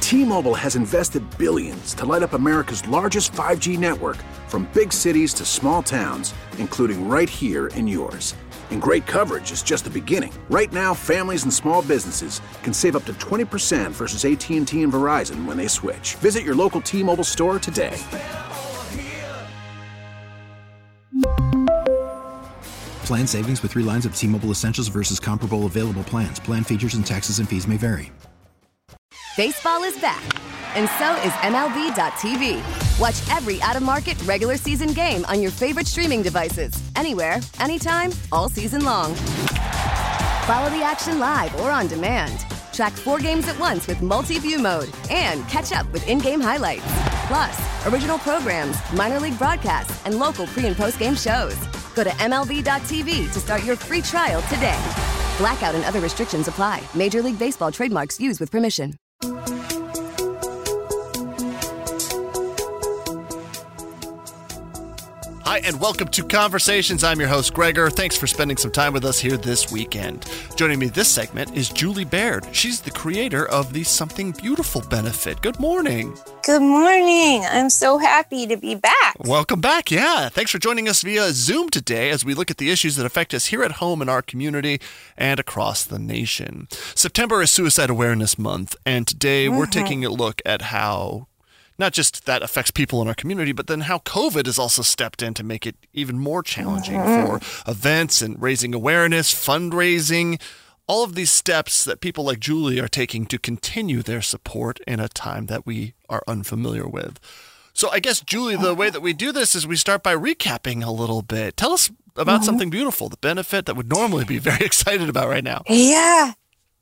T-Mobile has invested billions to light up America's largest 5G network, from big cities to small towns, including right here in yours. And great coverage is just the beginning. Right now, families and small businesses can save up to 20% versus AT&T and Verizon when they switch. Visit your local T-Mobile store today. Plan savings with 3 lines of T-Mobile Essentials versus comparable available plans. Plan features and taxes and fees may vary. Baseball is back, and so is MLB.tv. Watch every out-of-market regular season game on your favorite streaming devices, anywhere, anytime, all season long. Follow the action live or on demand. Track 4 games at once with multi-view mode and catch up with in-game highlights. Plus, original programs, minor league broadcasts, and local pre- and post-game shows. Go to MLB.tv to start your free trial today. Blackout and other restrictions apply. Major League Baseball trademarks used with permission. Hi, and welcome to Conversations. I'm your host, Gregor. Thanks for spending some time with us here this weekend. Joining me this segment is Julie Baird. She's the creator of the Something Beautiful benefit. Good morning. Good morning. I'm so happy to be back. Welcome back. Yeah. Thanks for joining us via Zoom today as we look at the issues that affect us here at home in our community and across the nation. September is Suicide Awareness Month, and today we're taking a look at how not just that affects people in our community, but then how COVID has also stepped in to make it even more challenging for events and raising awareness, fundraising, all of these steps that people like Julie are taking to continue their support in a time that we are unfamiliar with. So I guess, Julie, the way that we do this is we start by recapping a little bit. Tell us about Something Beautiful, the benefit that would normally be very excited about right now. Yeah.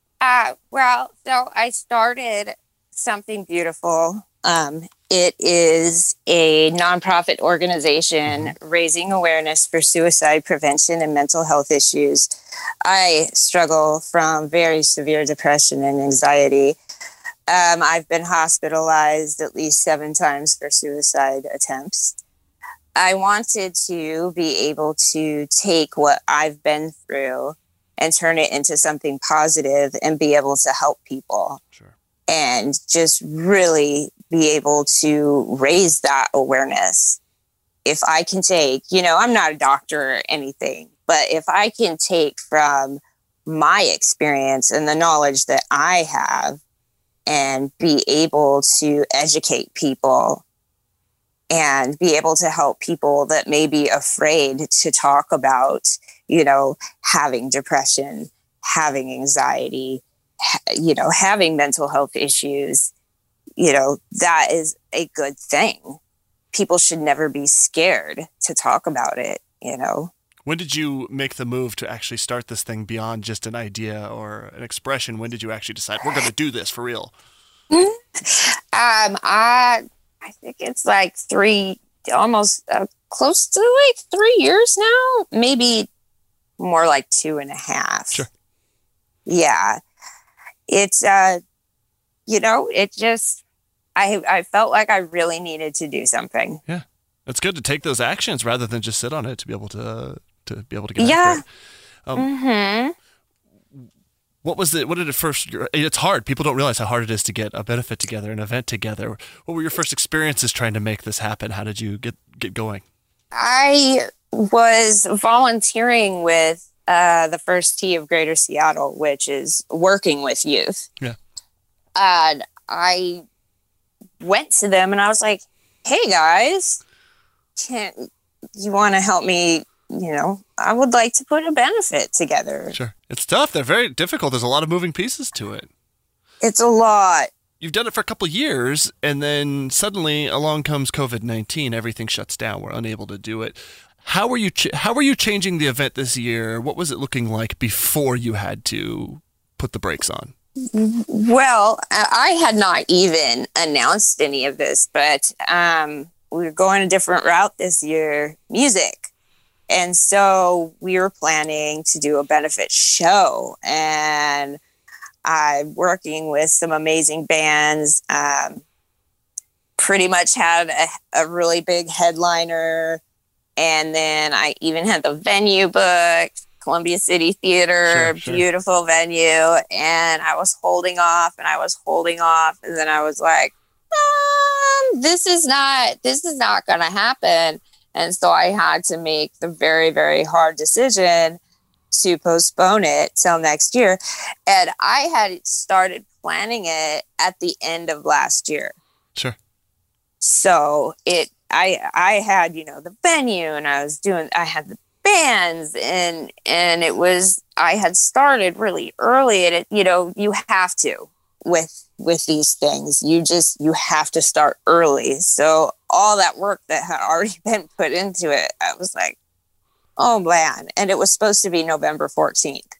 So I started Something Beautiful. It is a nonprofit organization raising awareness for suicide prevention and mental health issues. I struggle from very severe depression and anxiety. I've been hospitalized at least 7 times for suicide attempts. I wanted to be able to take what I've been through and turn it into something positive and be able to help people. Sure. And just really be able to raise that awareness. If I can take, I'm not a doctor or anything, but if I can take from my experience and the knowledge that I have and be able to educate people and be able to help people that may be afraid to talk about, having depression, having anxiety, having mental health issues, that is a good thing. People should never be scared to talk about it, When did you make the move to actually start this thing beyond just an idea or an expression? When did you actually decide we're going to do this for real? I think it's like close to 3 years now, maybe more like 2.5. Sure. Yeah. It's, it just, I felt like I really needed to do something. Yeah. It's good to take those actions rather than just sit on it to be able to get yeah. after it. What did it first, it's hard. People don't realize how hard it is to get a benefit together, an event together. What were your first experiences trying to make this happen? How did you get going? I was volunteering with the First Tee of Greater Seattle, which is working with youth. Yeah. And I went to them and I was like, hey guys, you want to help me? I would like to put a benefit together. Sure. It's tough. They're very difficult. There's a lot of moving pieces to it. It's a lot. You've done it for a couple of years, and then suddenly along comes COVID-19. Everything shuts down. We're unable to do it. How were you changing the event this year? What was it looking like before you had to put the brakes on? Well, I had not even announced any of this, but we were going a different route this year, music. And so we were planning to do a benefit show, and I'm working with some amazing bands. Pretty much had a really big headliner. And then I even had the venue booked, Columbia City Theater, Sure. beautiful venue. And I was holding off and I was holding off. And then I was like, this is not going to happen. And so I had to make the very, very hard decision to postpone it till next year. And I had started planning it at the end of last year. Sure. So I had, the venue, and I had the bands, and I had started really early, and you have to with these things, you have to start early. So all that work that had already been put into it, I was like, oh man. And it was supposed to be November 14th.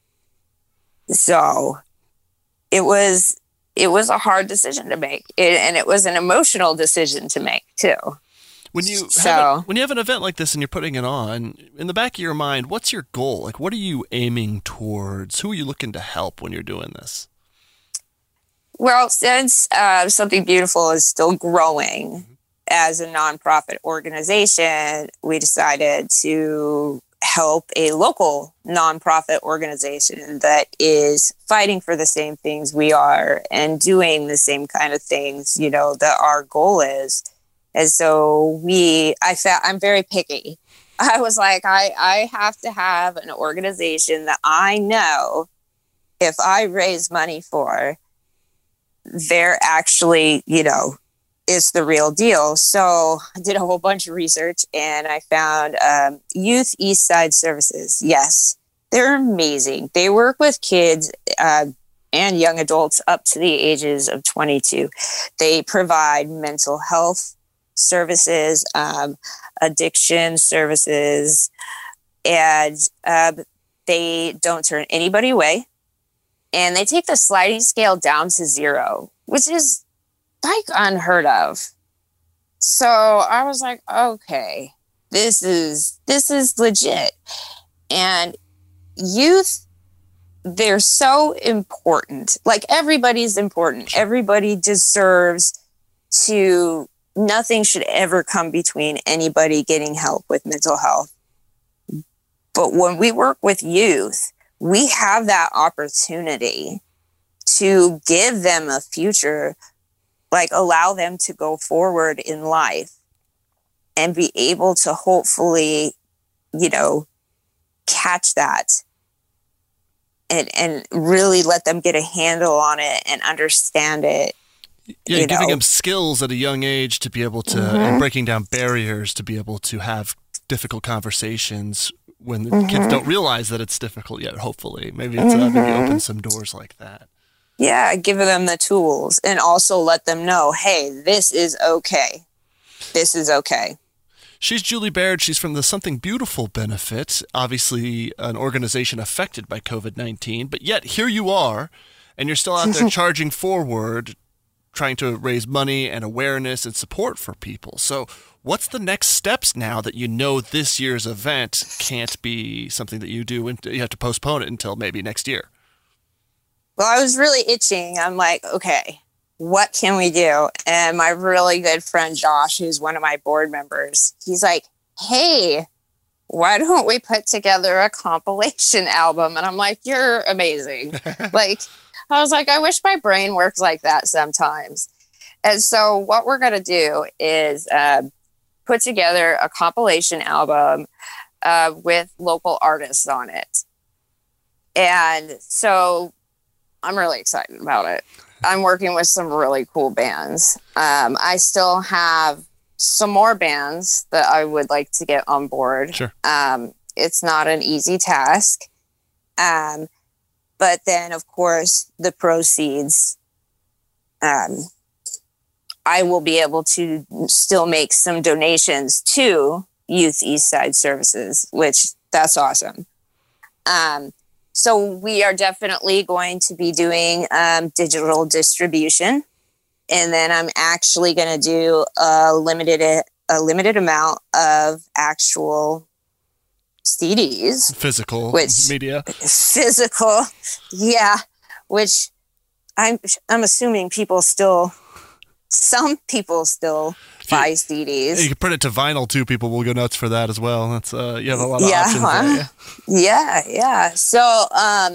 So it was a hard decision to make, and it was an emotional decision to make too. When you have an event like this and you're putting it on, in the back of your mind, what's your goal? Like, what are you aiming towards? Who are you looking to help when you're doing this? Well, since Something Beautiful is still growing as a nonprofit organization, we decided to help a local nonprofit organization that is fighting for the same things we are and doing the same kind of things, that our goal is. And so I'm very picky. I was like, I have to have an organization that I know if I raise money for, they're actually, it's the real deal. So I did a whole bunch of research and I found Youth East Side Services. Yes, they're amazing. They work with kids and young adults up to the ages of 22. They provide mental health services, addiction services, and they don't turn anybody away. And they take the sliding scale down to 0, which is like unheard of. So I was like, okay, this is legit. And youth, they're so important. Like, everybody's important. Everybody deserves to, nothing should ever come between anybody getting help with mental health. But when we work with youth, we have that opportunity to give them a future, like allow them to go forward in life and be able to hopefully, catch that and really let them get a handle on it and understand it. Yeah, giving them skills at a young age to be able to, and breaking down barriers to be able to have difficult conversations when the kids don't realize that it's difficult yet, hopefully. Maybe it's maybe open some doors like that. Yeah, give them the tools and also let them know, hey, this is okay. This is okay. She's Julie Baird. She's from the Something Beautiful Benefit, obviously an organization affected by COVID-19, but yet here you are, and you're still out there charging forward, trying to raise money and awareness and support for people. So what's the next steps now that this year's event can't be something that you do and you have to postpone it until maybe next year? Well, I was really itching. I'm like, okay, what can we do? And my really good friend Josh, who's one of my board members, he's like, hey, why don't we put together a compilation album? And I'm like, you're amazing. I was like, I wish my brain works like that sometimes. And so what we're going to do is put together a compilation album with local artists on it. And so I'm really excited about it. I'm working with some really cool bands. I still have some more bands that I would like to get on board. Sure. It's not an easy task. But then, of course, the proceeds, I will be able to still make some donations to Youth East Side Services, which that's awesome. So we are definitely going to be doing digital distribution. And then I'm actually going to do a limited amount of actual CDs. Physical media. Physical, yeah. Which I'm assuming people still some people still buy CDs. You can print it to vinyl too. People will go nuts for that as well. That's you have a lot of options there. Yeah. So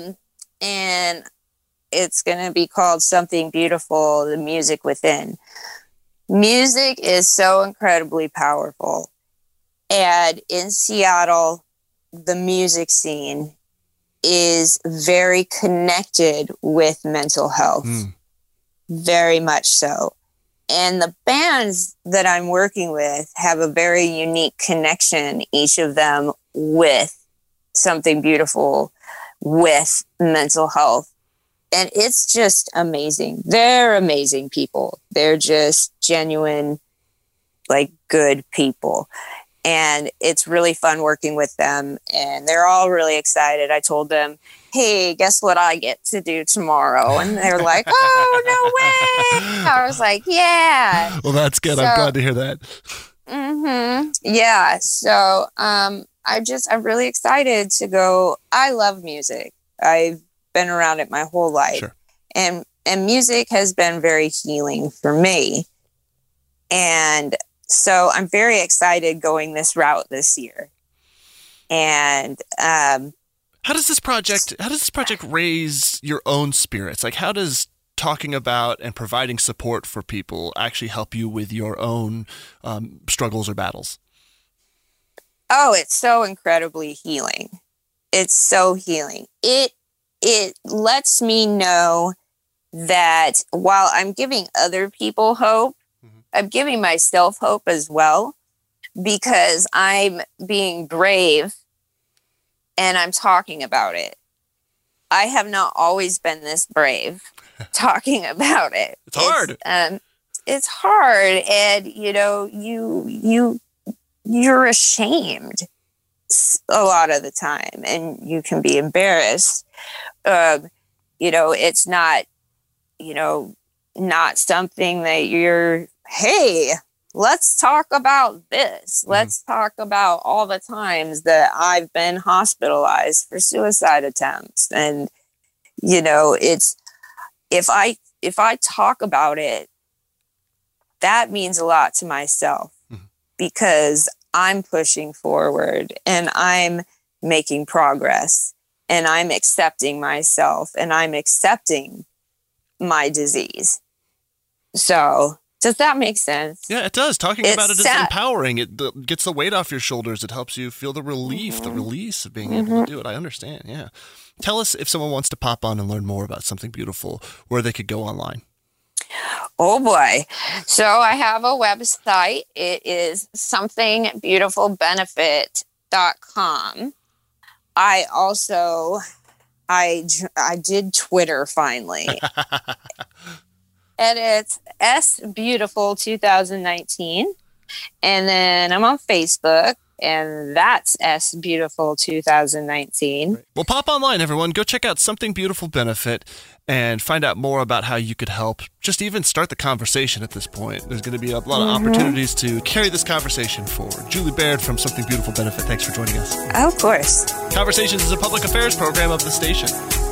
and it's going to be called Something Beautiful, The Music Within. Music is so incredibly powerful. And in Seattle, the music scene is very connected with mental health. Very much so. And the bands that I'm working with have a very unique connection, each of them, with something beautiful, with mental health. And it's just amazing. They're amazing people. They're just genuine, like, good people. And it's really fun working with them. And they're all really excited. I told them, hey, guess what I get to do tomorrow? And they're like, oh, no way. I was like, yeah. Well, that's good. So, I'm glad to hear that. Yeah. So I'm really excited to go. I love music. I've been around it my whole life. Sure. And music has been very healing for me. And so I'm very excited going this route this year. And how does this project raise your own spirits? Like, how does talking about and providing support for people actually help you with your own struggles or battles? Oh, it's so incredibly healing. It's so healing. It lets me know that while I'm giving other people hope, I'm giving myself hope as well, because I'm being brave and I'm talking about it. I have not always been this brave talking about it. It's hard. It's hard. And, you know, you're ashamed a lot of the time, and you can be embarrassed. You know, it's not, you know, not something that you're, hey, let's talk about this. Let's talk about all the times that I've been hospitalized for suicide attempts. And, you know, it's, if I talk about it, that means a lot to myself, because I'm pushing forward and I'm making progress and I'm accepting myself and I'm accepting my disease. So does that make sense? Yeah, it does. Talking about it is empowering. It gets the weight off your shoulders. It helps you feel the relief, the release of being able to do it. I understand. Yeah. Tell us, if someone wants to pop on and learn more about Something Beautiful, where they could go online. Oh boy. So I have a website. It is somethingbeautifulbenefit.com. I also, I did Twitter finally. And it's SBeautiful2019. And then I'm on Facebook, and that's SBeautiful2019. Well, pop online, everyone. Go check out Something Beautiful Benefit and find out more about how you could help. Just even start the conversation at this point. There's going to be a lot of opportunities to carry this conversation forward. Julie Baird from Something Beautiful Benefit, thanks for joining us. Of course. Conversations is a public affairs program of the station.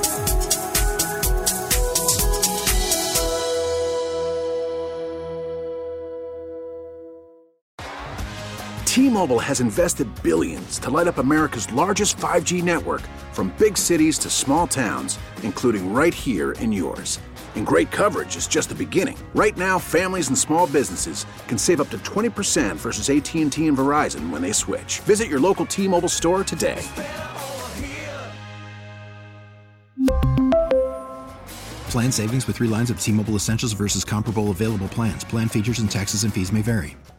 T-Mobile has invested billions to light up America's largest 5G network, from big cities to small towns, including right here in yours. And great coverage is just the beginning. Right now, families and small businesses can save up to 20% versus AT&T and Verizon when they switch. Visit your local T-Mobile store today. Plan savings with 3 lines of T-Mobile Essentials versus comparable available plans. Plan features and taxes and fees may vary.